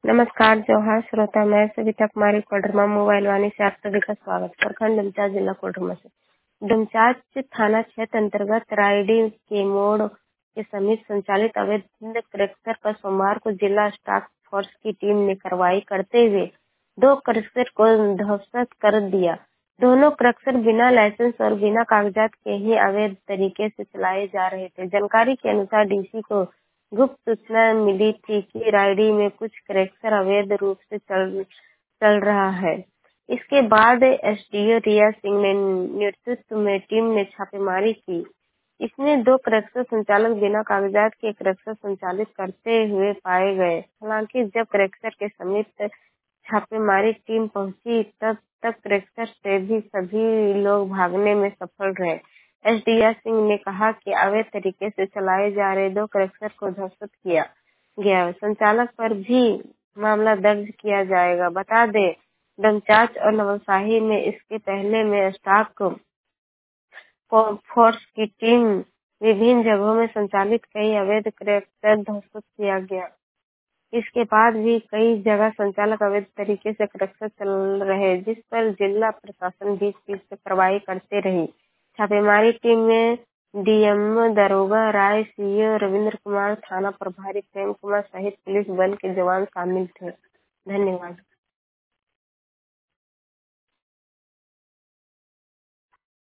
नमस्कार जोहार श्रोता, मैं सविता कुमारी कोडरमा मोबाइल वाणी से आप सभी का स्वागत। प्रखंड डुमचाच जिला कोडरमा से डुमचाच थाना क्षेत्र अंतर्गत रायडी के मोड़ के समीप संचालित अवैध क्रैशर का सोमवार को जिला टास्क फोर्स की टीम ने कार्रवाई करते हुए 2 क्रैशर को ध्वस्त कर दिया। दोनों क्रैशर बिना लाइसेंस और बिना कागजात के ही अवैध तरीके से चलाए जा रहे थे। जानकारी के अनुसार डीसी को गुप्त सूचना मिली थी कि रायडी में कुछ क्रैशर अवैध रूप से चल रहा है। इसके बाद एसडीओ रिया सिंह ने नेतृत्व में टीम ने छापेमारी की। इसमें 2 क्रैशर संचालक बिना कागजात के क्रैशर संचालित करते हुए पाए गए। हालांकि जब क्रैशर के समीप छापेमारी टीम पहुंची तब तक क्रैशर से भी सभी लोग भागने में सफल रहे। एसडीओ सिंह ने कहा कि अवैध तरीके से चलाए जा रहे 2 क्रैशर को ध्वस्त किया गया। संचालक पर भी मामला दर्ज किया जाएगा। बता दें, डमचाच और नवलसाही में इसके पहले में स्टाफ फोर्स की टीम विभिन्न जगहों में संचालित कई अवैध क्रैशर ध्वस्त किया गया। इसके बाद भी कई जगह संचालक अवैध तरीके से क्रैशर चल रहे, जिस पर जिला प्रशासन बीच बीच से कार्रवाई करते रही। छापेमारी टीम में डीएमओ दरोगा राय, सीओ रविंद्र कुमार, थाना प्रभारी प्रेम कुमार सहित पुलिस बल के जवान शामिल थे। धन्यवाद।